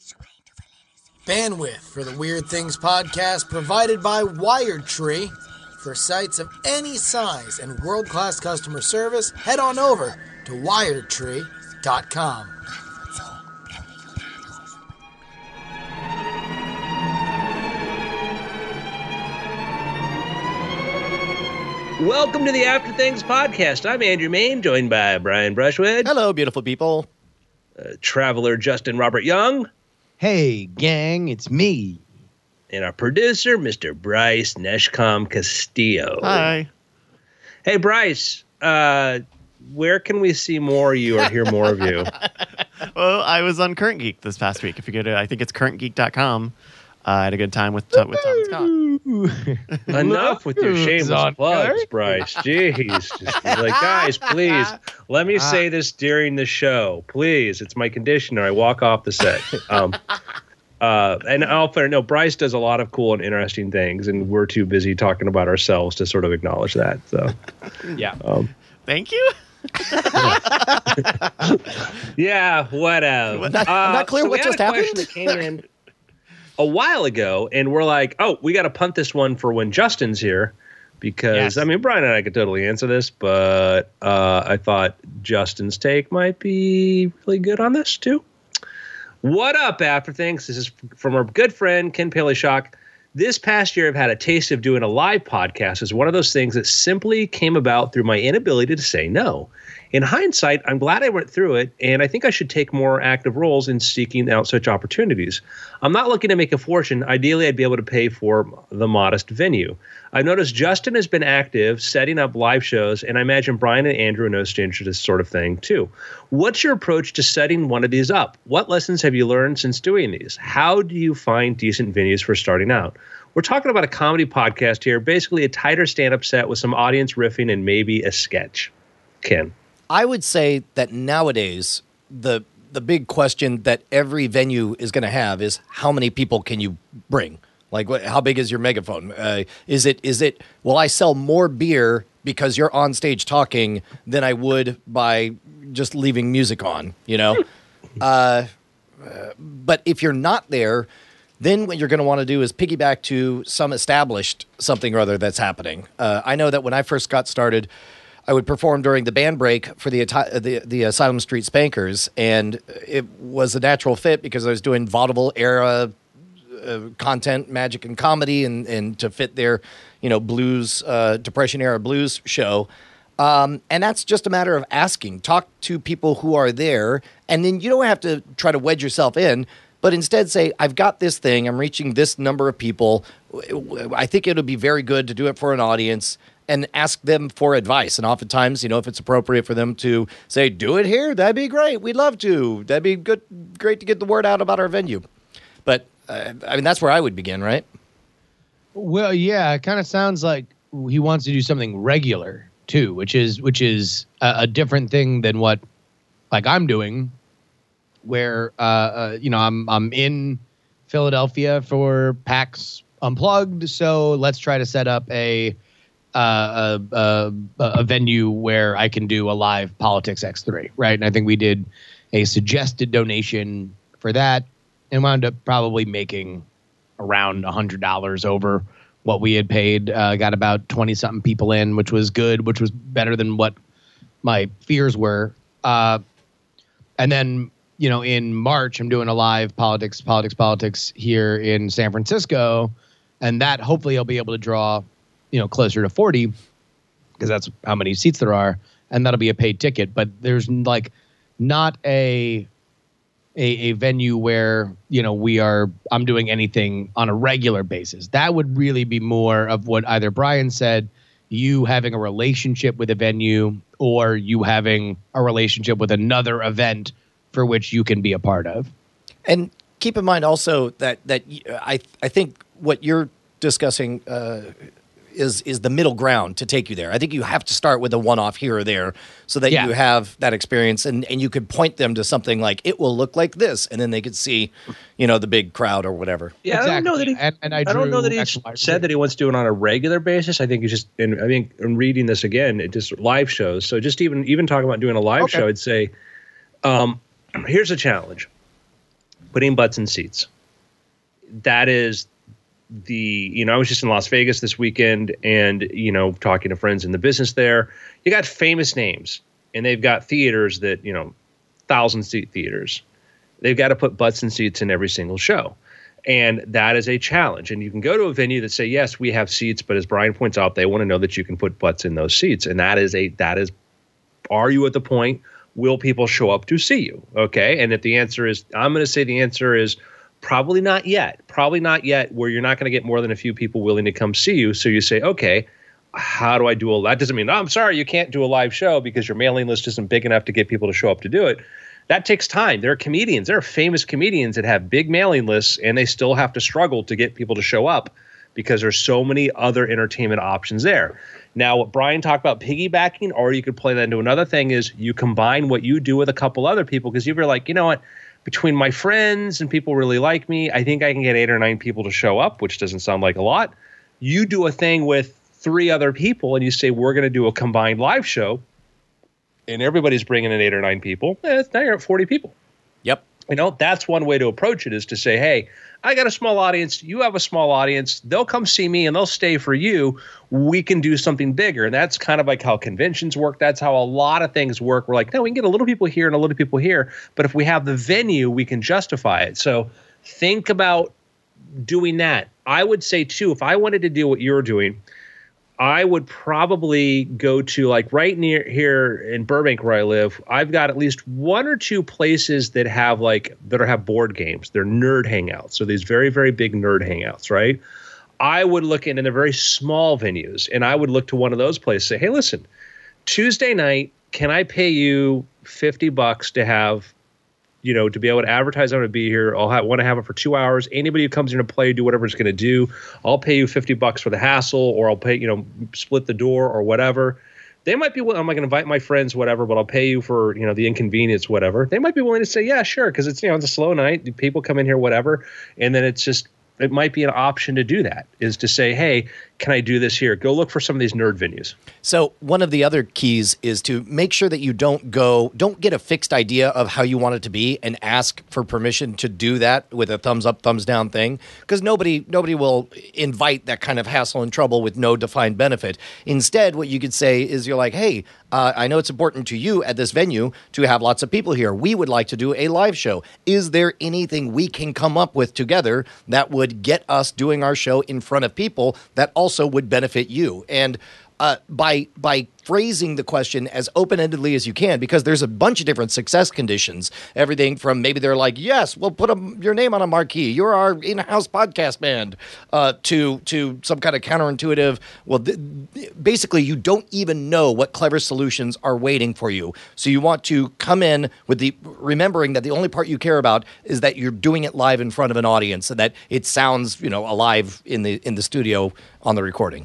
Bandwidth for the Weird Things podcast provided by WiredTree. For sites of any size and world-class customer service, head on over to wiredtree.com. Welcome to the After Things podcast. I'm Andrew Main, joined by Brian Brushwood. Hello, beautiful people. Traveler Justin Robert Young. Hey, gang, it's me. And our producer, Mr. Bryce Neshcom Castillo. Hi. Hey, Bryce, where can we see more of you or hear more of you? Well, I was on Current Geek this past week. If you go to, I think it's currentgeek.com. I had a good time with Tom Scott. Enough with your shameless plugs, Bryce. Jeez. Just like, guys, please, let me say this during the show. Please. It's my condition or I walk off the set. And I'll no, Bryce does a lot of cool and interesting things, and we're too busy talking about ourselves to sort of acknowledge that. So, yeah. Thank you. Yeah, whatever. I'm not clear what just happened. That came in a while ago, and we're like, oh, we got to punt this one for when Justin's here, because, yes. I mean, Brian and I could totally answer this, but I thought Justin's take might be really good on this, too. What up, After Things? This is from our good friend, Ken Paley-Shock. This past year, I've had a taste of doing a live podcast as one of those things that simply came about through my inability to say no. In hindsight, I'm glad I went through it, and I think I should take more active roles in seeking out such opportunities. I'm not looking to make a fortune. Ideally, I'd be able to pay for the modest venue. I've noticed Justin has been active setting up live shows, and I imagine Brian and Andrew are no stranger to this sort of thing, too. What's your approach to setting one of these up? What lessons have you learned since doing these? How do you find decent venues for starting out? We're talking about a comedy podcast here, basically a tighter stand-up set with some audience riffing and maybe a sketch. Ken? I would say that nowadays, the big question that every venue is going to have is how many people can you bring? Like, how big is your megaphone? Is it, will I sell more beer because you're on stage talking than I would by just leaving music on, you know? But if you're not there, then what you're going to want to do is piggyback to some established something or other that's happening. I know that when I first got started, I would perform during the band break for the Asylum Street Spankers, and it was a natural fit because I was doing vaudeville era content, magic, and comedy, and to fit their, blues, Depression era blues show. And that's just a matter of asking. Talk to people who are there, and then you don't have to try to wedge yourself in, but instead say, I've got this thing, I'm reaching this number of people. I think it'll be very good to do it for an audience, and ask them for advice. And oftentimes, if it's appropriate for them to say, do it here, that'd be great. We'd love to. That'd be great to get the word out about our venue. But, that's where I would begin, right? Well, yeah, it kind of sounds like he wants to do something regular, too, which is a different thing than what, like, I'm doing, where, I'm in Philadelphia for PAX Unplugged, so let's try to set up a venue where I can do a live Politics X3, right? And I think we did a suggested donation for that and wound up probably making around $100 over what we had paid. Got about 20-something people in, which was good, which was better than what my fears were. And then, in March, I'm doing a live Politics here in San Francisco, and that hopefully I'll be able to draw closer to 40, because that's how many seats there are, and that'll be a paid ticket. But there's not a venue where I'm doing anything on a regular basis. That would really be more of what either Brian said, you having a relationship with a venue, or you having a relationship with another event for which you can be a part of. And keep in mind also that I think what you're discussing is the middle ground to take you there. I think you have to start with a one-off here or there so that you have that experience, and you could point them to something like, it will look like this, and then they could see, the big crowd or whatever. Yeah, exactly. I don't know that he, I don't know that he said that he wants to do it on a regular basis. I think he's just, and I think in reading this again, it just live shows. So just even talking about doing a live show, I'd say, here's a challenge. putting butts in seats. That is I was just in Las Vegas this weekend and, talking to friends in the business there. You got famous names and they've got theaters that, 1,000-seat theaters. They've got to put butts in seats in every single show. And that is a challenge. And you can go to a venue that say, yes, we have seats, but as Brian points out, they want to know that you can put butts in those seats. And that is, are you at the point, will people show up to see you? Okay. And if the answer is, I'm going to say the answer is, probably not yet, where you're not going to get more than a few people willing to come see you. So you say, okay, how do I do that? Doesn't mean, I'm sorry, you can't do a live show because your mailing list isn't big enough to get people to show up to do it. That takes time. There are comedians, there are famous comedians that have big mailing lists and they still have to struggle to get people to show up because there's so many other entertainment options there. Now, what Brian talked about piggybacking, or you could play that into another thing, is you combine what you do with a couple other people because you're like, you know what? Between my friends and people really like me, I think I can get 8 or 9 people to show up, which doesn't sound like a lot. You do a thing with 3 other people and you say, we're going to do a combined live show and everybody's bringing in 8 or 9 people. Now you're at 40 people. Yep. That's one way to approach it, is to say, hey, I got a small audience. You have a small audience. They'll come see me and they'll stay for you. We can do something bigger. And that's kind of like how conventions work. That's how a lot of things work. We're like, no, we can get a little people here and a little people here. But if we have the venue, we can justify it. So think about doing that. I would say, too, if I wanted to do what you're doing, I would probably go to, like, right near here in Burbank where I live, I've got at least 1 or 2 places that have board games. They're nerd hangouts. So these very, very big nerd hangouts, right? I would look in the very small venues, and I would look to one of those places and say, hey, listen, Tuesday night, can I pay you $50 to have, to be able to advertise I'm going to be here? Want to have it for 2 hours. Anybody who comes in to play, do whatever it's going to do. I'll pay you $50 for the hassle, or I'll pay, split the door or whatever. They might be willing. I'm not going to invite my friends, whatever, but I'll pay you for, the inconvenience, whatever. They might be willing to say, yeah, sure. Cause it's, it's a slow night. People come in here, whatever. And then it might be an option to do that, is to say, hey, can I do this here? Go look for some of these nerd venues. So one of the other keys is to make sure that you don't get a fixed idea of how you want it to be and ask for permission to do that with a thumbs up, thumbs down thing, because nobody will invite that kind of hassle and trouble with no defined benefit. Instead, what you could say is you're like, hey, I know it's important to you at this venue to have lots of people here. We would like to do a live show. Is there anything we can come up with together that would get us doing our show in front of people that also would benefit you? And by phrasing the question as open-endedly as you can, because there's a bunch of different success conditions. Everything from maybe they're like, yes, we'll put your name on a marquee. You're our in-house podcast band, to some kind of counterintuitive. Well, basically, you don't even know what clever solutions are waiting for you. So you want to come in with remembering that the only part you care about is that you're doing it live in front of an audience, so that it sounds, alive in the studio on the recording.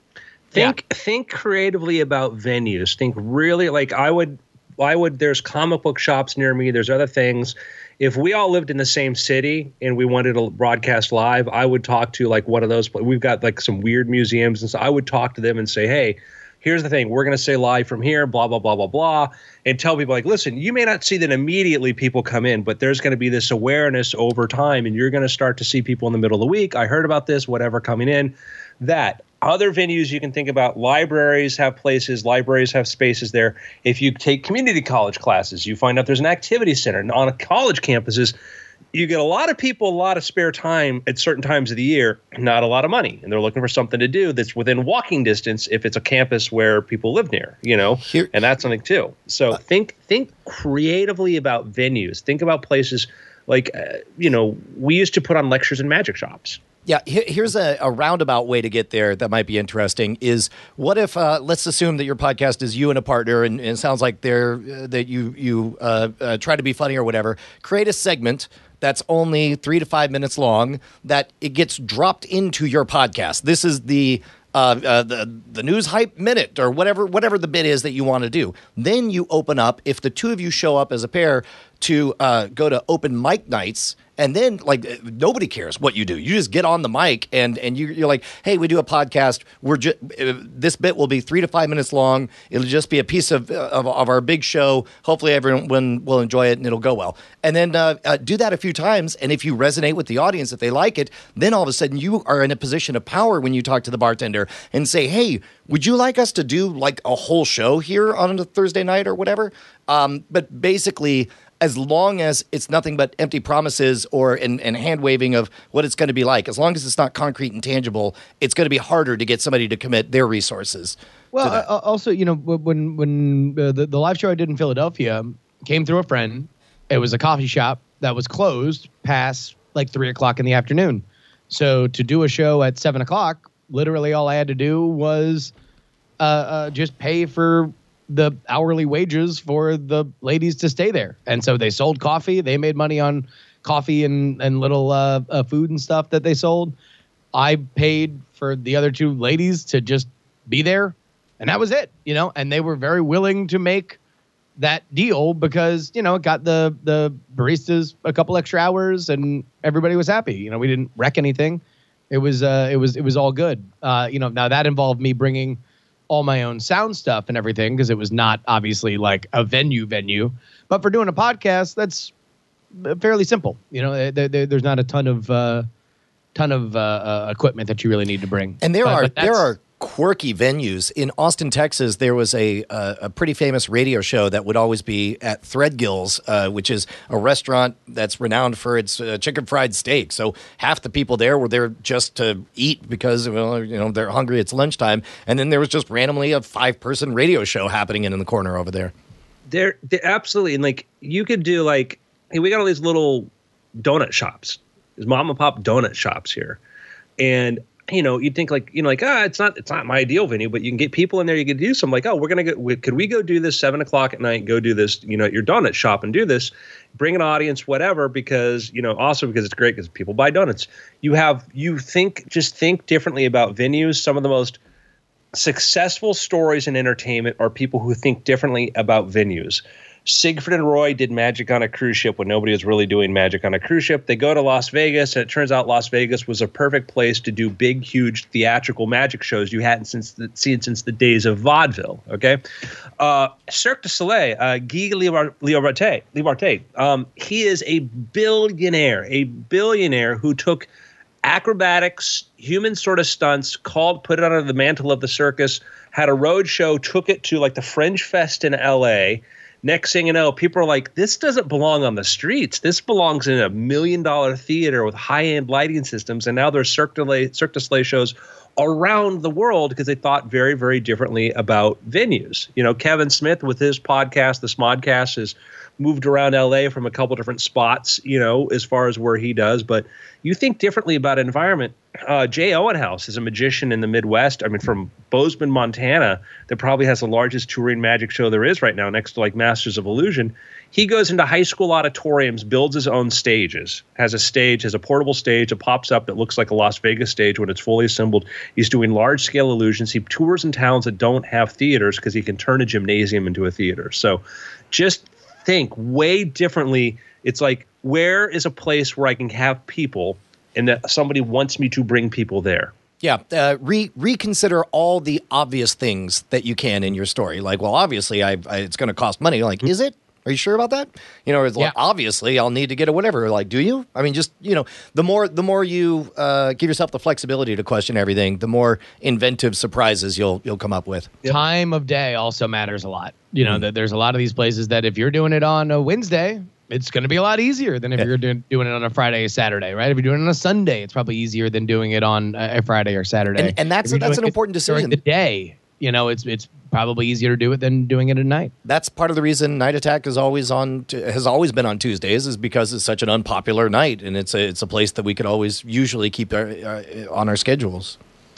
Think creatively about venues. Think really, like I would, there's comic book shops near me. There's other things. If we all lived in the same city and we wanted to broadcast live, I would talk to like one of those. We've got like some weird museums and so I would talk to them and say, hey, here's the thing. We're going to say live from here, blah, blah, blah, blah, blah. And tell people like, listen, you may not see that immediately people come in, but there's going to be this awareness over time and you're going to start to see people in the middle of the week. I heard about this, whatever, coming in. That. Other venues you can think about, libraries have places, libraries have spaces there. If you take community college classes, you find out there's an activity center. And on college campuses, you get a lot of people, a lot of spare time at certain times of the year, not a lot of money. And they're looking for something to do that's within walking distance if it's a campus where people live near, and that's something too. So think creatively about venues. Think about places like, we used to put on lectures in magic shops. Yeah, here's a roundabout way to get there that might be interesting is what if, let's assume that your podcast is you and a partner and it sounds like that you try to be funny or whatever. Create a segment that's only 3 to 5 minutes long that it gets dropped into your podcast. This is the news hype minute or whatever the bit is that you want to do. Then you open up, if the two of you show up as a pair, to go to open mic nights And then, like, nobody cares what you do. You just get on the mic and you're like, hey, we do a podcast. This bit will be 3 to 5 minutes long. It'll just be a piece of our big show. Hopefully everyone will enjoy it and it'll go well. And then do that a few times. And if you resonate with the audience, if they like it, then all of a sudden you are in a position of power when you talk to the bartender and say, hey, would you like us to do like a whole show here on a Thursday night or whatever? But basically, as long as it's nothing but empty promises and hand waving of what it's going to be like, as long as it's not concrete and tangible, it's going to be harder to get somebody to commit their resources. Well, also, when the live show I did in Philadelphia came through a friend, it was a coffee shop that was closed past like 3:00 in the afternoon. So to do a show at 7:00, literally all I had to do was just pay for the hourly wages for the ladies to stay there. And so they sold coffee. They made money on coffee and little food and stuff that they sold. I paid for the other two ladies to just be there. And that was it, and they were very willing to make that deal because, it got the baristas a couple extra hours and everybody was happy. We didn't wreck anything. It was all good. Now that involved me bringing all my own sound stuff and everything because it was not obviously like a venue, but for doing a podcast, that's fairly simple. There's not a ton of equipment that you really need to bring. And there are quirky venues in Austin, Texas. There was a pretty famous radio show that would always be at Threadgill's, which is a restaurant that's renowned for its chicken fried steak. So half the people there were there just to eat because they're hungry. It's lunchtime, and then there was just randomly a 5-person radio show happening in the corner over there. They're absolutely, and like you could do like, hey, we got all these little donut shops, these mom and pop donut shops here, and you'd think it's not my ideal venue, but you can get people in there. You could do something like, oh, could we go do this 7:00 at night, go do this, at your donut shop and do this, bring an audience, whatever, because, also because it's great because people buy donuts. Just think differently about venues. Some of the most successful stories in entertainment are people who think differently about venues. Siegfried and Roy did magic on a cruise ship when nobody was really doing magic on a cruise ship. They go to Las Vegas, and it turns out Las Vegas was a perfect place to do big, huge theatrical magic shows you hadn't seen since the days of vaudeville. Okay, Cirque du Soleil, Guy Liberté. He is a billionaire who took acrobatics, human sort of stunts, put it under the mantle of the circus, had a road show, took it to like the Fringe Fest in L.A. Next thing you know, people are like, this doesn't belong on the streets. This belongs in $1 million theater with high-end lighting systems. And now there's Cirque du Soleil shows around the world because they thought very, very differently about venues. Kevin Smith with his podcast, the Smodcast, has moved around LA from a couple different spots, as far as where he does. But you think differently about environment. Jay Owenhouse is a magician in the Midwest. I mean, from Bozeman, Montana, that probably has the largest touring magic show there is right now, next to like Masters of Illusion. He goes into high school auditoriums, builds his own stages, has a portable stage that pops up that looks like a Las Vegas stage when it's fully assembled. He's doing large-scale illusions. He tours in towns that don't have theaters because he can turn a gymnasium into a theater. So just think way differently. It's like, where is a place where I can have people and that somebody wants me to bring people there? Yeah, reconsider all the obvious things that you can in your story. Like, well, obviously, it's going to cost money. Like, is it? Are you sure about that? It's like, obviously, I'll need to get a whatever. Like, do you? I mean, just, the more you give yourself the flexibility to question everything, the more inventive surprises you'll come up with. Yep. Time of day also matters a lot. There's a lot of these places that if you're doing it on a Wednesday, it's going to be a lot easier than if you're doing it on a Friday or Saturday, right? If you're doing it on a Sunday, it's probably easier than doing it on a Friday or Saturday. And that's an important decision. During the day, it's probably easier to do it than doing it at night. That's part of the reason Night Attack has always been on Tuesdays, is because it's such an unpopular night, and it's a place that we could always usually keep on our schedules.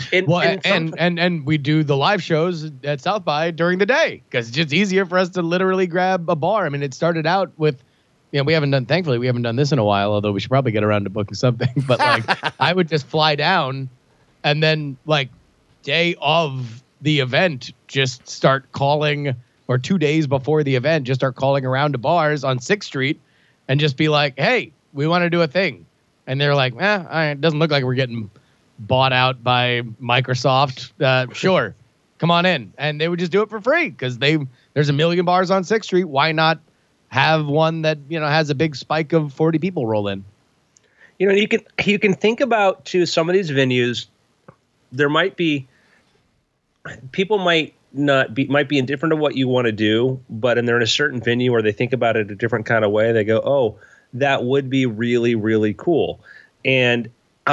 And we do the live shows at South by during the day because it's just easier for us to literally grab a bar. I mean, it started out with, thankfully we haven't done this in a while, although we should probably get around to booking something. But like, I would just fly down and then like day of the event, just start calling, or 2 days before the event, just start calling around to bars on 6th Street and just be like, hey, We want to do a thing. And they're like, it doesn't look like we're getting bought out by Microsoft. Sure, come on in. And they would just do it for free because there's a million bars on 6th Street. Why not have one that, has a big spike of 40 people roll in? You can think about, too, some of these venues. There might be people might be indifferent to what you want to do, but they're in a certain venue or they think about it a different kind of way. They go, oh, that would be really, really cool. And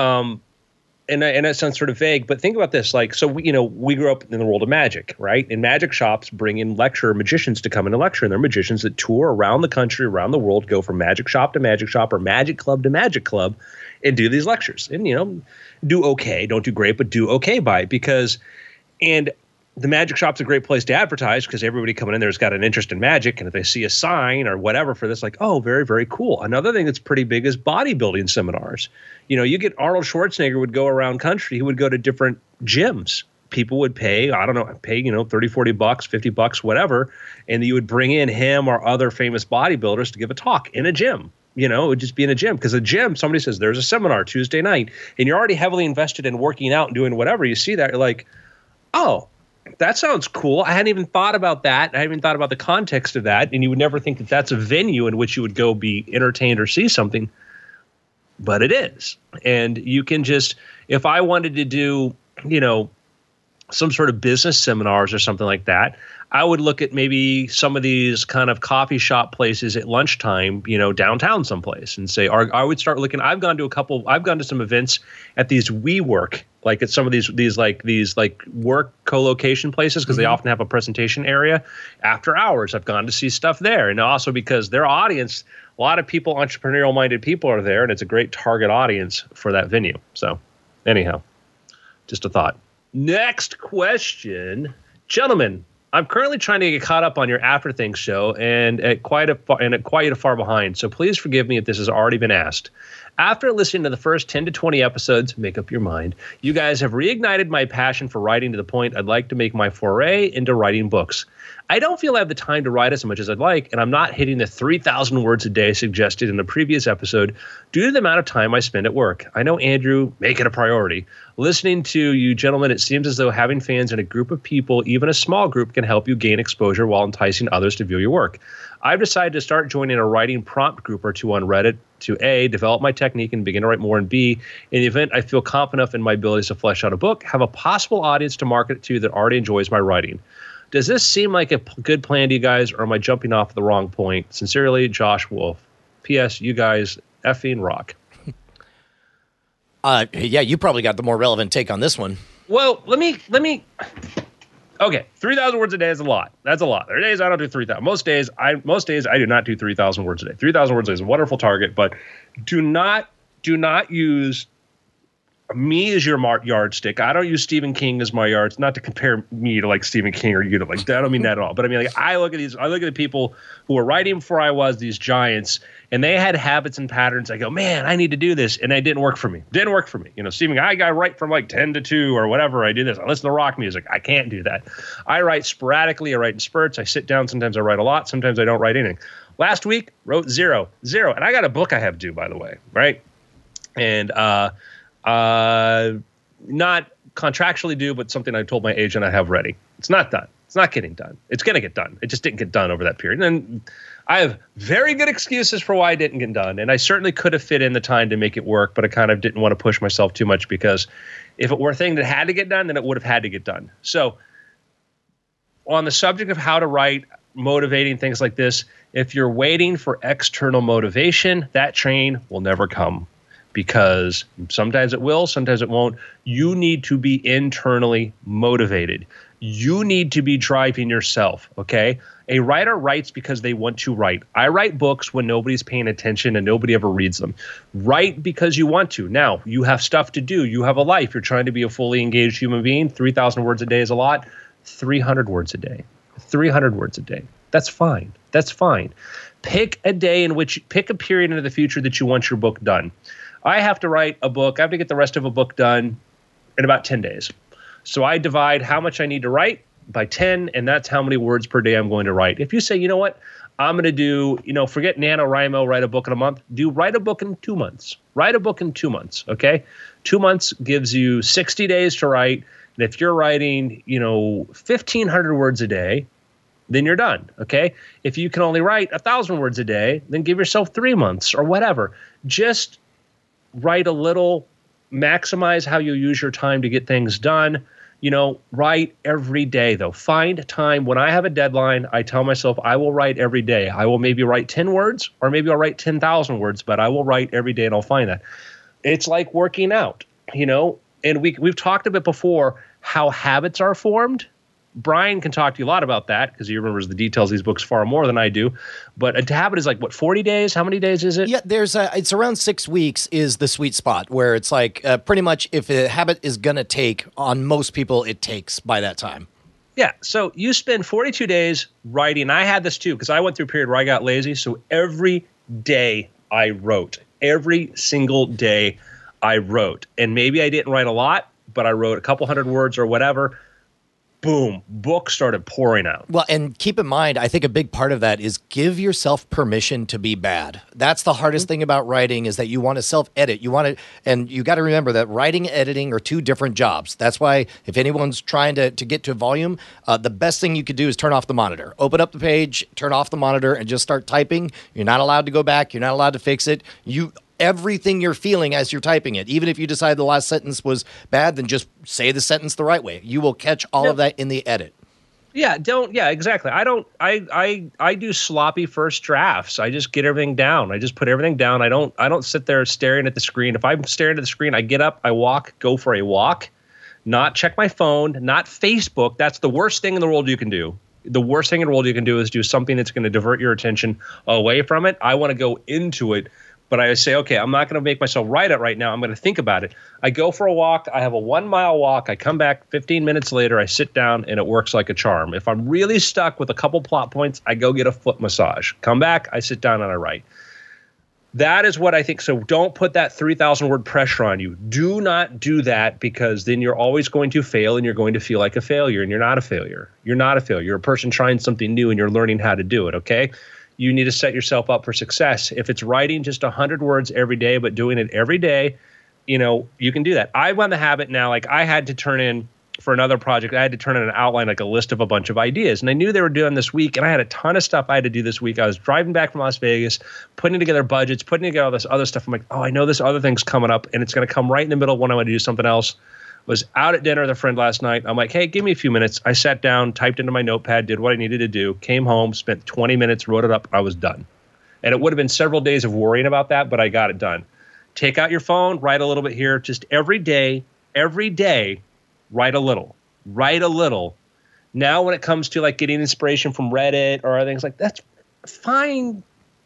that sounds sort of vague, but think about this. Like, so we grew up in the world of magic, right? And magic shops bring in magicians to come in and lecture. And they're magicians that tour around the country, around the world, go from magic shop to magic shop or magic club to magic club and do these lectures. And, do okay. Don't do great, but do okay by it and the magic shop's a great place to advertise because everybody coming in there has got an interest in magic. And if they see a sign or whatever for this, like, oh, very, very cool. Another thing that's pretty big is bodybuilding seminars. You get Arnold Schwarzenegger would go around country. He would go to different gyms. People would pay, $30, $40, $50, whatever. And you would bring in him or other famous bodybuilders to give a talk in a gym. It would just be in a gym because a gym, somebody says there's a seminar Tuesday night and you're already heavily invested in working out and doing whatever. You see that, you're like, oh, that sounds cool. I hadn't even thought about that. I hadn't even thought about the context of that. And you would never think that that's a venue in which you would go be entertained or see something. But it is. And you can just, if I wanted to do, some sort of business seminars or something like that, I would look at maybe some of these kind of coffee shop places at lunchtime, downtown someplace and say, I would start looking. I've gone to some events at these WeWork, like at some of these work co-location places because they often have a presentation area after hours. I've gone to see stuff there. And also because their audience, a lot of people, entrepreneurial minded people are there and it's a great target audience for that venue. So anyhow, just a thought. Next question, gentlemen. I'm currently trying to get caught up on your After Things show and at quite a far behind, so please forgive me if this has already been asked. After listening to the first 10 to 20 episodes, make up your mind, you guys have reignited my passion for writing to the point I'd like to make my foray into writing books. I don't feel I have the time to write as much as I'd like, and I'm not hitting the 3,000 words a day suggested in the previous episode due to the amount of time I spend at work. I know, Andrew, make it a priority. Listening to you gentlemen, it seems as though having fans in a group of people, even a small group, can help you gain exposure while enticing others to view your work. I've decided to start joining a writing prompt group or two on Reddit to A, develop my technique and begin to write more, and B, in the event I feel confident enough in my abilities to flesh out a book, have a possible audience to market it to that already enjoys my writing. Does this seem like a good plan to you guys, or am I jumping off the wrong point? Sincerely, Josh Wolf. P.S. You guys effing rock. Yeah, you probably got the more relevant take on this one. Well, let me. Okay, 3,000 words a day is a lot. That's a lot. There are days I don't do 3,000. Most days I do not do 3,000 words a day. 3,000 words a day is a wonderful target, but do not use me as your yardstick. I don't use Stephen King as my yardstick. Not to compare me to like Stephen King or you to like that. I don't mean that at all. But I mean, like, I look at the people who were writing before I was, these giants, and they had habits and patterns. I go, man, I need to do this, and it didn't work for me. Stephen, I write from like 10 to 2 or whatever. I do this. I listen to rock music. I can't do that. I write sporadically. I write in spurts. I sit down. Sometimes I write a lot. Sometimes I don't write anything. Last week, wrote zero. And I got a book I have due, by the way, right? And not contractually due, but something I told my agent I have ready. It's not done. It's not getting done. It's going to get done. It just didn't get done over that period. And I have very good excuses for why it didn't get done. And I certainly could have fit in the time to make it work, but I kind of didn't want to push myself too much because if it were a thing that had to get done, then it would have had to get done. So on the subject of how to write, motivating things like this, if you're waiting for external motivation, that train will never come. Because sometimes it will, sometimes it won't. You need to be internally motivated. You need to be driving yourself, okay? A writer writes because they want to write. I write books when nobody's paying attention and nobody ever reads them. Write because you want to. Now, you have stuff to do. You have a life. You're trying to be a fully engaged human being. 3,000 words a day is a lot. 300 words a day. 300 words a day. That's fine. That's fine. Pick a period into the future that you want your book done. I have to write a book. I have to get the rest of a book done in about 10 days. So I divide how much I need to write by 10, and that's how many words per day I'm going to write. If you say, you know what, I'm going to do, forget NaNoWriMo, write a book in a month. Write a book in 2 months. Write a book in 2 months, okay? 2 months gives you 60 days to write. And if you're writing, 1,500 words a day, then you're done, okay? If you can only write 1,000 words a day, then give yourself 3 months or whatever. Just write a little, maximize how you use your time to get things done. Write every day, though. Find time. When I have a deadline, I tell myself I will write every day. I will maybe write 10 words or maybe I'll write 10,000 words, but I will write every day and I'll find that. It's like working out, and we've talked a bit before how habits are formed. Brian can talk to you a lot about that because he remembers the details of these books far more than I do. But a habit is like, 40 days? How many days is it? Yeah, it's around 6 weeks is the sweet spot where it's like pretty much if a habit is going to take, on most people, it takes by that time. Yeah, so you spend 42 days writing. I had this too because I went through a period where I got lazy. So every day I wrote. Every single day I wrote. And maybe I didn't write a lot, but I wrote a couple hundred words or whatever. Boom, books started pouring out. Well, and keep in mind, I think a big part of that is give yourself permission to be bad. That's the hardest thing about writing is that you want to self-edit. And you got to remember that writing and editing are two different jobs. That's why if anyone's trying to get to volume, the best thing you could do is turn off the monitor. Open up the page, turn off the monitor, and just start typing. You're not allowed to go back. You're not allowed to fix it. Everything you're feeling as you're typing it. Even if you decide the last sentence was bad, then just say the sentence the right way. You will catch all of that in the edit. Yeah, exactly. I do sloppy first drafts. I just get everything down. I just put everything down. I don't sit there staring at the screen. If I'm staring at the screen, I get up, I walk, go for a walk, not check my phone, not Facebook. That's the worst thing in the world you can do. The worst thing in the world you can do is do something that's going to divert your attention away from it. I want to go into it. But I say, okay, I'm not going to make myself write it right now. I'm going to think about it. I go for a walk. I have a 1 mile walk. I come back 15 minutes later. I sit down, and it works like a charm. If I'm really stuck with a couple plot points, I go get a foot massage. Come back, I sit down, and I write. That is what I think. So don't put that 3,000-word pressure on you. Do not do that because then you're always going to fail, and you're going to feel like a failure, and you're not a failure. You're not a failure. You're a person trying something new, and you're learning how to do it, okay? You need to set yourself up for success. If it's writing just 100 words every day, but doing it every day, you can do that. I run the habit now. Like I had to turn in for another project. I had to turn in an outline, like a list of a bunch of ideas. And I knew they were doing this week. And I had a ton of stuff I had to do this week. I was driving back from Las Vegas, putting together budgets, putting together all this other stuff. I'm like, oh, I know this other thing's coming up. And it's going to come right in the middle when I want to do something else. Was out at dinner with a friend last night. I'm like, hey, give me a few minutes. I sat down, typed into my notepad, did what I needed to do, came home, spent 20 minutes, wrote it up. I was done. And it would have been several days of worrying about that, but I got it done. Take out your phone, write a little bit here. Just every day, write a little. Write a little. Now when it comes to like getting inspiration from Reddit or other things like that's fine.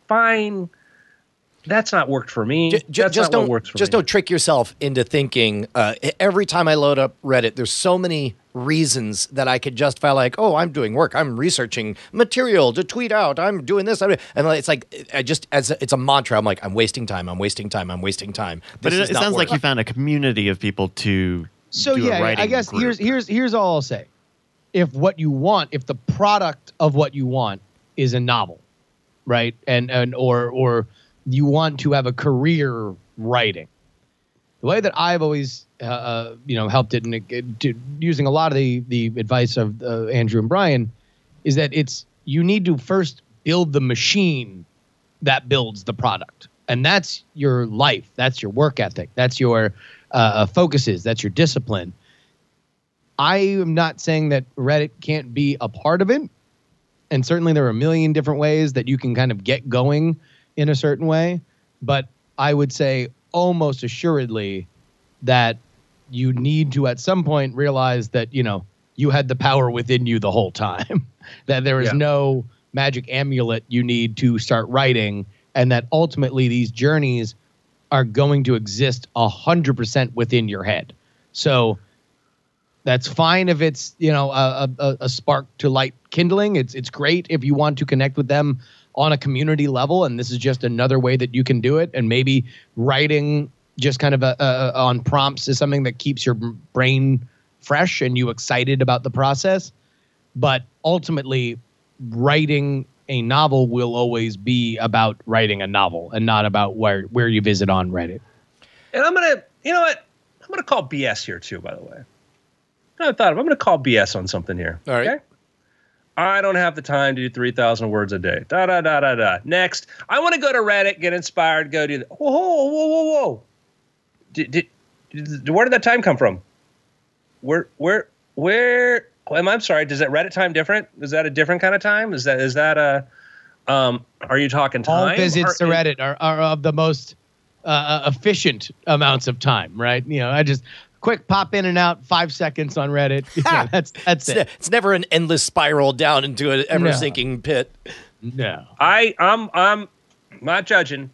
That's not worked for me. Just don't trick yourself into thinking every time I load up Reddit, there's so many reasons that I could justify like, oh, I'm doing work. I'm researching material to tweet out. I'm doing this. And it's like, it's a mantra. I'm like, I'm wasting time. But it sounds like you found a community of people to do a writing I guess group. here's all I'll say. If the product of what you want is a novel, right? Or you want to have a career writing. The way that I've always, helped it, using a lot of the advice of Andrew and Brian, is that you need to first build the machine that builds the product, and that's your life, that's your work ethic, that's your focuses, that's your discipline. I am not saying that Reddit can't be a part of it, and certainly there are a million different ways that you can kind of get going in a certain way, but I would say almost assuredly that you need to at some point realize that, you had the power within you the whole time, that there is no magic amulet you need to start writing, and that ultimately these journeys are going to exist 100% within your head. So that's fine if it's, a spark to light kindling. It's great if you want to connect with them on a community level, and this is just another way that you can do it. And maybe writing just kind of on prompts is something that keeps your brain fresh and you excited about the process. But ultimately, writing a novel will always be about writing a novel and not about where you visit on Reddit. And I'm going to, you know what? I'm going to call BS here too, by the way. I'm going to call BS on something here. All right. Okay? I don't have the time to do 3,000 words a day. Next, I want to go to Reddit, get inspired, go do that. Whoa. Where did that time come from? Where? I'm sorry. Does that Reddit time different? Is that a different kind of time? Is that a? Are you talking time? All visits to Reddit are of the most efficient amounts of time, right? I just quick pop in and out, 5 seconds on Reddit. That's it. It's never an endless spiral down into an ever sinking pit. No, I'm not judging.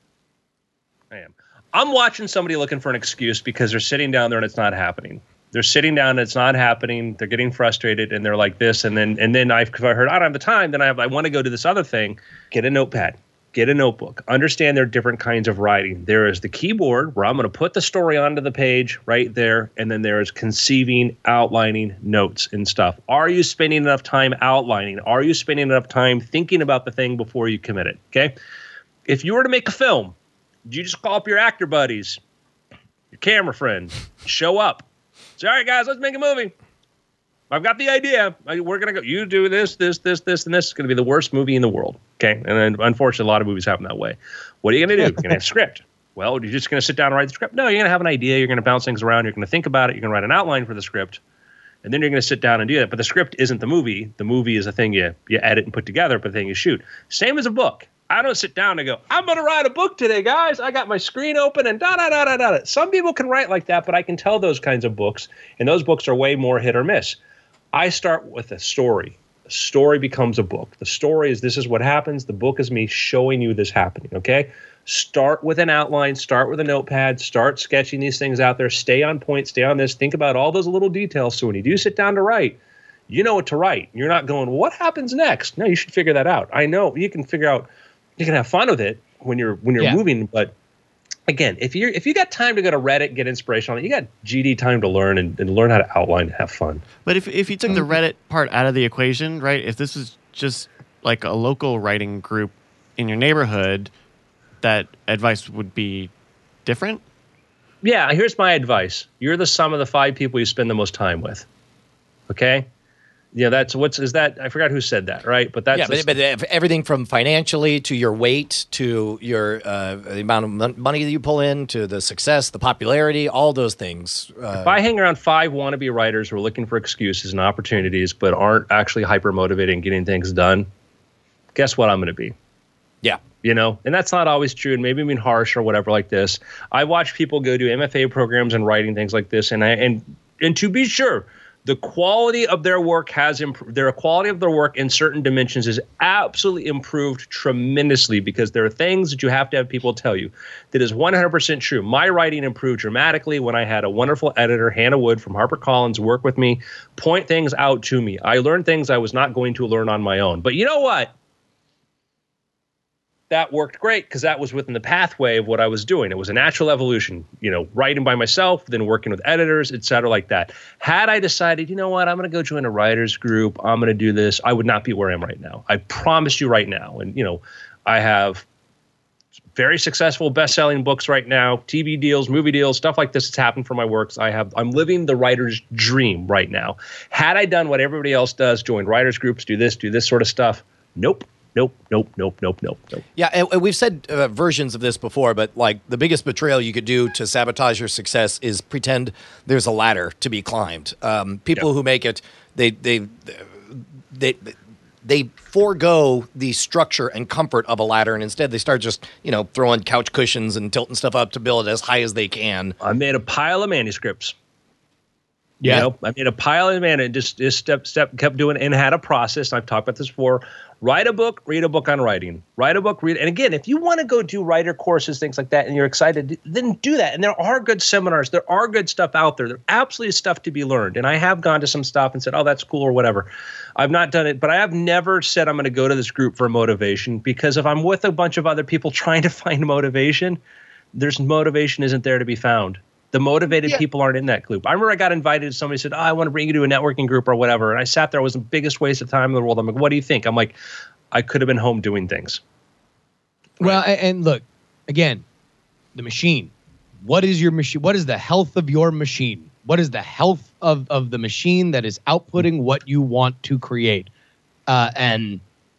I am. I'm watching somebody looking for an excuse because they're sitting down there and it's not happening. They're sitting down and it's not happening. They're getting frustrated and they're like this. And then I've heard, I don't have the time. Then I want to go to this other thing. Get a notepad. Get a notebook. Understand there are different kinds of writing. There is the keyboard where I'm going to put the story onto the page right there. And then there is conceiving, outlining, notes and stuff. Are you spending enough time outlining? Are you spending enough time thinking about the thing before you commit it? Okay. If you were to make a film, you just call up your actor buddies, your camera friend, show up. Say, all right, guys, let's make a movie. I've got the idea. We're going to go. You do this, and this. It's going to be the worst movie in the world. Okay. And then, unfortunately, a lot of movies happen that way. What are you going to do? You're going to have a script. Well, you're just going to sit down and write the script? No, you're going to have an idea. You're going to bounce things around. You're going to think about it. You're going to write an outline for the script. And then you're going to sit down and do that. But the script isn't the movie. The movie is a thing you edit and put together, but the thing you shoot. Same as a book. I don't sit down and go, I'm going to write a book today, guys. I got my screen open and da-da-da-da-da. Some people can write like that, but I can tell those kinds of books, and those books are way more hit or miss. I start with a story. A story becomes a book. The story is this is what happens. The book is me showing you this happening, okay? Start with an outline. Start with a notepad. Start sketching these things out there. Stay on point. Stay on this. Think about all those little details so when you do sit down to write, you know what to write. You're not going, what happens next? No, you should figure that out. I know you can figure out. You can have fun with it when you're moving, but again, if you got time to go to Reddit, get inspiration on it, you got GD time to learn and learn how to outline and have fun. But if you took the Reddit part out of the equation, right? If this was just like a local writing group in your neighborhood, that advice would be different? Yeah, here's my advice. You're the sum of the 5 people you spend the most time with. Okay? Yeah, I forgot who said that, right? But that's but everything from financially to your weight to your the amount of money that you pull in to the success, the popularity, all those things. If I hang around 5 wannabe writers who are looking for excuses and opportunities, but aren't actually hyper motivated and getting things done, guess what I'm going to be? Yeah. And that's not always true, and maybe I'm being harsh or whatever like this. I watch people go do MFA programs and writing things like this, and to be sure, the quality of their work has improved. Their quality of their work in certain dimensions is absolutely improved tremendously because there are things that you have to have people tell you that is 100% true. My writing improved dramatically when I had a wonderful editor, Hannah Wood from HarperCollins, work with me, point things out to me. I learned things I was not going to learn on my own. But you know what? That worked great because that was within the pathway of what I was doing. It was a natural evolution, writing by myself, then working with editors, et cetera, like that. Had I decided, you know what, I'm going to go join a writer's group, I'm going to do this, I would not be where I am right now. I promise you right now. And, I have very successful best-selling books right now, TV deals, movie deals, stuff like this has happened for my works. I'm living the writer's dream right now. Had I done what everybody else does, joined writers groups, do this sort of stuff, nope. Nope. Yeah, and we've said versions of this before, but like the biggest betrayal you could do to sabotage your success is pretend there's a ladder to be climbed. People who make it, they forego the structure and comfort of a ladder, and instead they start just throwing couch cushions and tilting stuff up to build it as high as they can. I made a pile of manuscripts. Yeah, I made a pile of and just step kept doing and had a process. And I've talked about this before. Write a book, read a book on writing. Write a book, read. And again, if you want to go do writer courses, things like that, and you're excited, then do that. And there are good seminars. There are good stuff out there. There absolutely is stuff to be learned. And I have gone to some stuff and said, oh, that's cool or whatever. I've not done it, but I have never said I'm going to go to this group for motivation because if I'm with a bunch of other people trying to find motivation, motivation isn't there to be found. The motivated people aren't in that group. I remember I got invited. Somebody said, I want to bring you to a networking group or whatever. And I sat there. It was the biggest waste of time in the world. I'm like, what do you think? I'm like, I could have been home doing things. Well, and look, again, the machine. What is your machine? What is the health of your machine? What is the health of the machine that is outputting what you want to create? And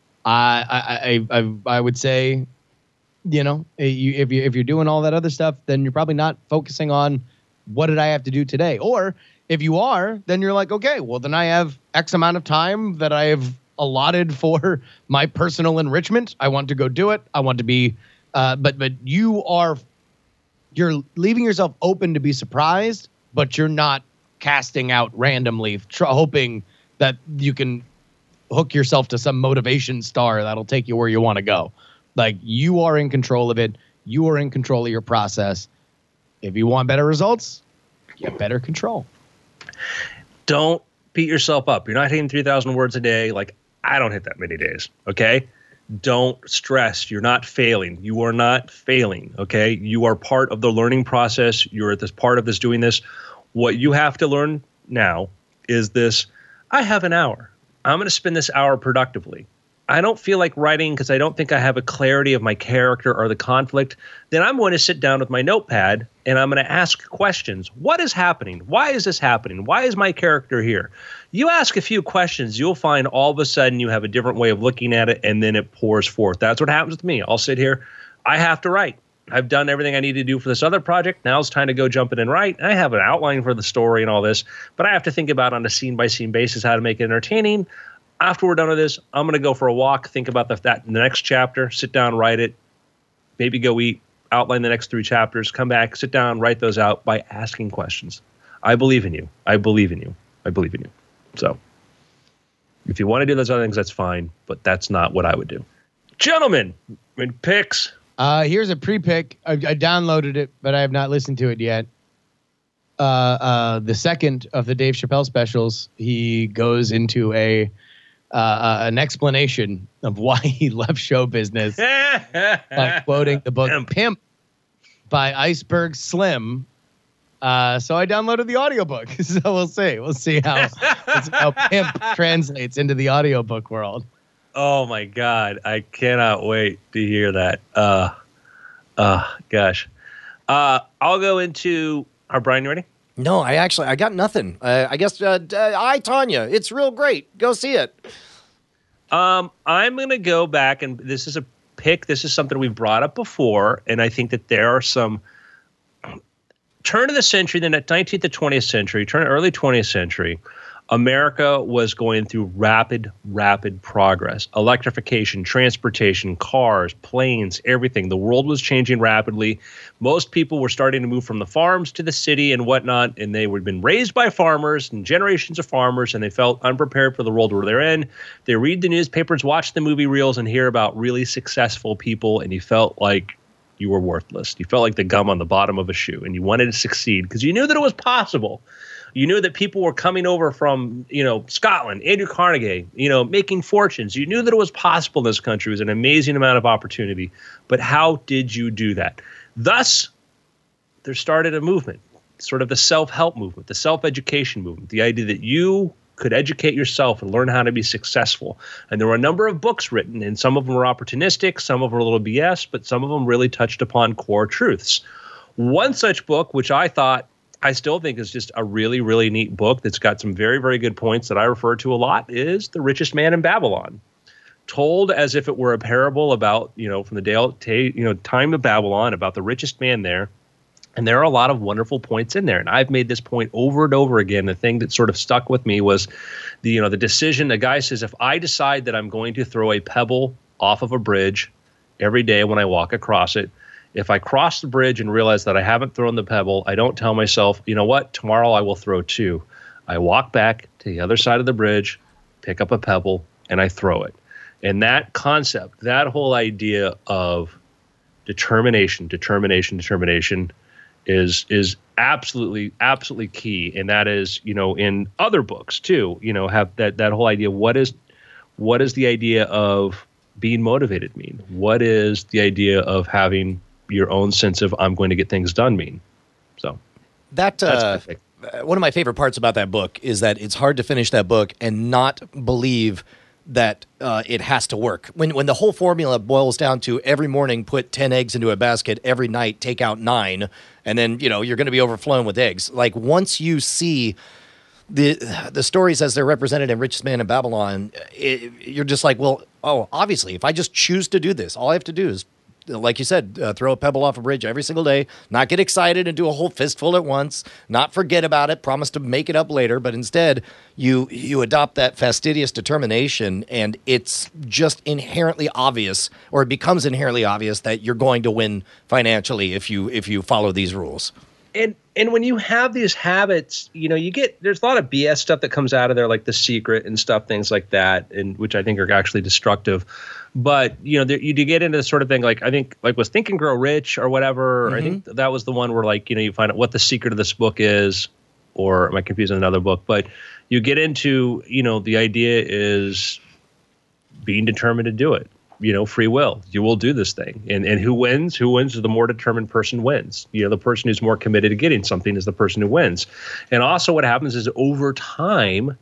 I would say, if you're doing all that other stuff, then you're probably not focusing on what did I have to do today. Or if you are, then you're like, okay, well, then I have X amount of time that I have allotted for my personal enrichment. I want to go do it. I want to be, but you're leaving yourself open to be surprised, but you're not casting out randomly, hoping that you can hook yourself to some motivation star that'll take you where you want to go. Like, you are in control of it. You are in control of your process. If you want better results, get better control. Don't beat yourself up. You're not hitting 3,000 words a day. Like, I don't hit that many days. Okay. Don't stress. You're not failing. You are not failing. Okay. You are part of the learning process. You're at this part of this doing this. What you have to learn now is this. I have an hour. I'm going to spend this hour productively. I don't feel like writing because I don't think I have a clarity of my character or the conflict. Then I'm going to sit down with my notepad and I'm going to ask questions. What is happening? Why is this happening? Why is my character here? You ask a few questions, you'll find all of a sudden you have a different way of looking at it, and then it pours forth. That's what happens with me. I'll sit here. I have to write. I've done everything I need to do for this other project. Now it's time to go jump in and write. I have an outline for the story and all this, but I have to think about on a scene-by-scene basis how to make it entertaining. After we're done with this, I'm going to go for a walk, think about the next chapter, sit down, write it, maybe go eat, outline the next 3 chapters, come back, sit down, write those out by asking questions. I believe in you. I believe in you. I believe in you. So if you want to do those other things, that's fine, but that's not what I would do. Gentlemen, picks. Here's a pre-pick. I downloaded it, but I have not listened to it yet. The second of the Dave Chappelle specials, he goes into an explanation of why he left show business by quoting the book Pimp by Iceberg Slim. So I downloaded the audiobook. So we'll see. We'll see how Pimp translates into the audiobook world. Oh my God. I cannot wait to hear that. Gosh. I'll go into Brian, you ready? No, I got nothing. I guess, Tanya, it's real great. Go see it. I'm going to go back, and this is a pick. This is something we've brought up before, and I think that there are some turn of the century, the 19th to 20th century, early 20th century, America was going through rapid progress. Electrification, transportation, cars, planes, everything. The world was changing rapidly. Most people were starting to move from the farms to the city and whatnot, and they had been raised by farmers and generations of farmers, and they felt unprepared for the world where they're in. They read the newspapers, watch the movie reels, and hear about really successful people, and you felt like you were worthless. You felt like the gum on the bottom of a shoe, and you wanted to succeed because you knew that it was possible. You knew that people were coming over from, Scotland, Andrew Carnegie, making fortunes. You knew that it was possible in this country. It was an amazing amount of opportunity. But how did you do that? Thus, there started a movement, sort of the self-help movement, the self-education movement, the idea that you could educate yourself and learn how to be successful. And there were a number of books written, and some of them were opportunistic, some of them were a little BS, but some of them really touched upon core truths. One such book, which I still think is just a really, really neat book that's got some very, very good points that I refer to a lot, is The Richest Man in Babylon. Told as if it were a parable about, from the time of Babylon, about the richest man there. And there are a lot of wonderful points in there. And I've made this point over and over again. The thing that sort of stuck with me was the decision. The guy says, if I decide that I'm going to throw a pebble off of a bridge every day when I walk across it, if I cross the bridge and realize that I haven't thrown the pebble, I don't tell myself, you know what, tomorrow I will throw 2. I walk back to the other side of the bridge, pick up a pebble, and I throw it. And that concept, that whole idea of determination is absolutely key. And that is, in other books too, have that whole idea. What is the idea of being motivated mean? What is the idea of having your own sense of I'm going to get things done mean? So that's one of my favorite parts about that book is that it's hard to finish that book and not believe that it has to work. When the whole formula boils down to every morning put 10 eggs into a basket, every night take out 9, and then you're going to be overflowing with eggs. Like once you see the stories as they're represented in Richest Man in Babylon, you're just like, well, obviously, if I just choose to do this, all I have to do is, like you said, throw a pebble off a bridge every single day, not get excited and do a whole fistful at once, not forget about it, promise to make it up later, but instead you adopt that fastidious determination, and it's just inherently obvious, or it becomes inherently obvious that you're going to win financially if you follow these rules. And when you have these habits, there's a lot of BS stuff that comes out of there, like The Secret and stuff, things like that, and which I think are actually destructive. But you get into the sort of thing, like I think, like was Think and Grow Rich or whatever. Mm-hmm. I think that was the one where like you find out what the secret of this book is, or am I confusing another book? But you get into the idea is being determined to do it. Free will. You will do this thing. And who wins? Who wins? The more determined person wins. The person who's more committed to getting something is the person who wins. And also what happens is over time,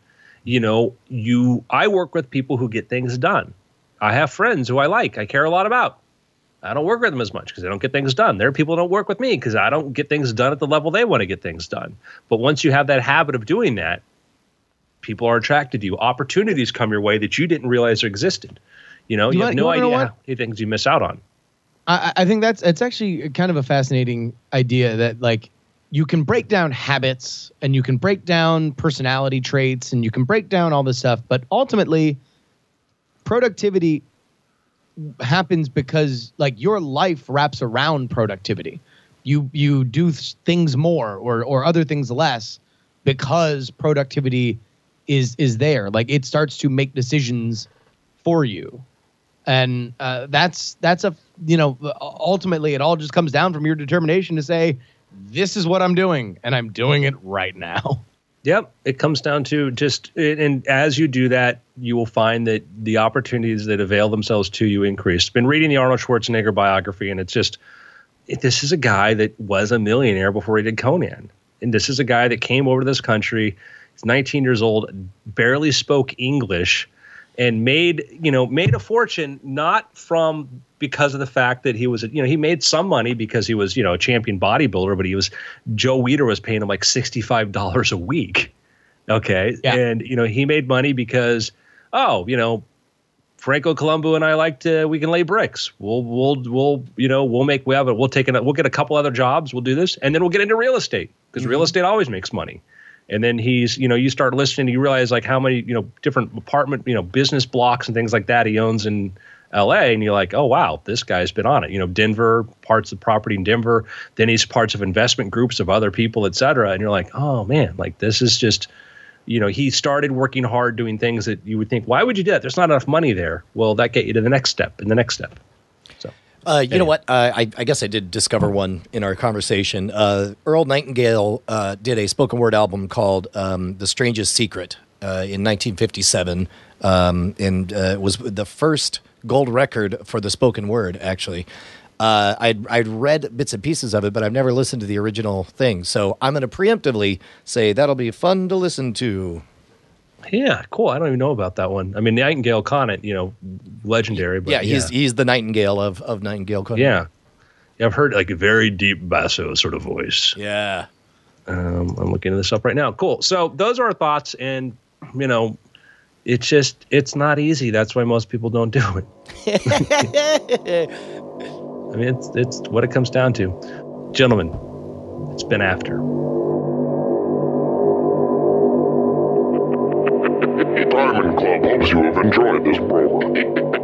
I work with people who get things done. I have friends who I care a lot about. I don't work with them as much because they don't get things done. There are people who don't work with me because I don't get things done at the level they want to get things done. But once you have that habit of doing that, people are attracted to you. Opportunities come your way that you didn't realize existed. You have no idea how many things you miss out on. I think it's actually kind of a fascinating idea that like you can break down habits and you can break down personality traits and you can break down all this stuff, but ultimately productivity happens because like your life wraps around productivity. You do things more or other things less because productivity is there. Like it starts to make decisions for you. And that's ultimately it all just comes down from your determination to say, this is what I'm doing, and I'm doing it right now. Yep. It comes down to and as you do that, you will find that the opportunities that avail themselves to you increase. Been reading the Arnold Schwarzenegger biography, and this is a guy that was a millionaire before he did Conan. And this is a guy that came over to this country. He's 19 years old, barely spoke English, and made a fortune because of the fact that he was, he made some money because he was, a champion bodybuilder, but Joe Weider was paying him like $65 a week. Okay. Yeah. And, he made money because, Franco Columbu and I we can lay bricks. We'll get a couple other jobs. We'll do this. And then we'll get into real estate because real estate always makes money. And then he's, you start listening, you realize like how many, different apartment, business blocks and things like that he owns in LA. And you're like, oh, wow, this guy's been on it. Denver, parts of property in Denver. Then he's parts of investment groups of other people, et cetera. And you're like, oh, man, like this is just, he started working hard doing things that you would think, why would you do that? There's not enough money there. Well, that get you to the next step and the next step. So. You know what? I guess I did discover one in our conversation. Earl Nightingale did a spoken word album called The Strangest Secret in 1957, and it was the first gold record for the spoken word, actually. I'd read bits and pieces of it, but I've never listened to the original thing. So I'm going to preemptively say that'll be fun to listen to. Yeah, cool. I don't even know about that one. I mean, Nightingale Conant, legendary. But yeah, he's the Nightingale of Nightingale Conant. Yeah, I've heard like a very deep basso sort of voice. Yeah. I'm looking this up right now. Cool. So those are our thoughts, and it's not easy. That's why most people don't do it. I mean, it's what it comes down to. Gentlemen, it's been after. Diamond Club hopes you have enjoyed this program.